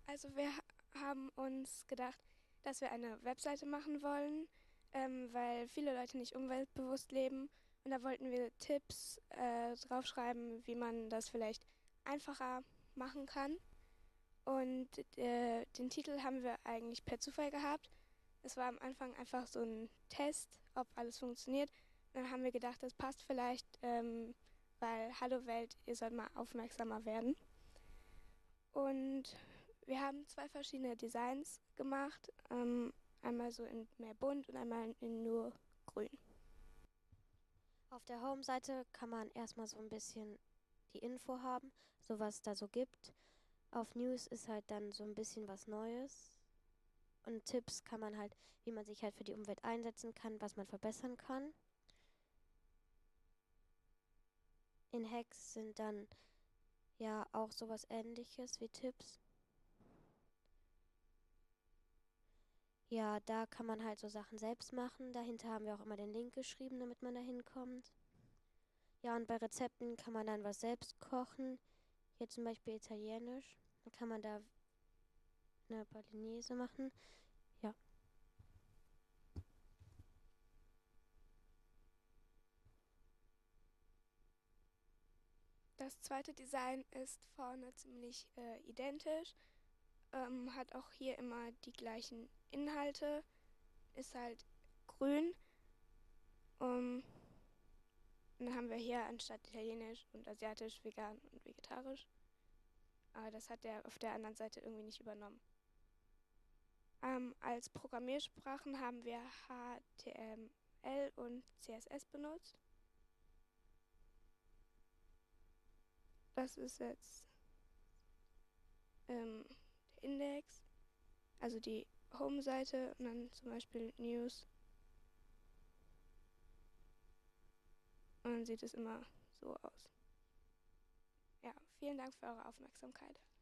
Also wir haben uns gedacht, dass wir eine Webseite machen wollen, weil viele Leute nicht umweltbewusst leben. Und da wollten wir Tipps draufschreiben, wie man das vielleicht einfacher machen kann. Und den Titel haben wir eigentlich per Zufall gehabt. Es war am Anfang einfach so ein Test, ob alles funktioniert. Und dann haben wir gedacht, das passt vielleicht, weil Hallo Welt, ihr sollt mal aufmerksamer werden. Und wir haben zwei verschiedene Designs gemacht. Einmal so in mehr bunt und einmal in nur grün. Auf der Home-Seite kann man erstmal so ein bisschen die Info haben, so was es da so gibt. Auf News ist halt dann so ein bisschen was Neues. Und Tipps kann man halt, wie man sich halt für die Umwelt einsetzen kann, was man verbessern kann. In Hacks sind dann ja auch sowas ähnliches wie Tipps. Ja, da kann man halt so Sachen selbst machen. Dahinter haben wir auch immer den Link geschrieben, damit man da hinkommt. Ja, und bei Rezepten kann man dann was selbst kochen. Hier zum Beispiel Italienisch. Dann kann man da eine Bolognese machen. Ja. Das zweite Design ist vorne ziemlich identisch, hat auch hier immer die gleichen Inhalte, ist halt grün. Um, und dann haben wir hier anstatt Italienisch und Asiatisch, vegan und vegetarisch. Aber das hat der auf der anderen Seite irgendwie nicht übernommen. Als Programmiersprachen haben wir HTML und CSS benutzt. Das ist jetzt der Index, also die Home-Seite und dann zum Beispiel News. Und dann sieht es immer so aus. Ja, vielen Dank für eure Aufmerksamkeit.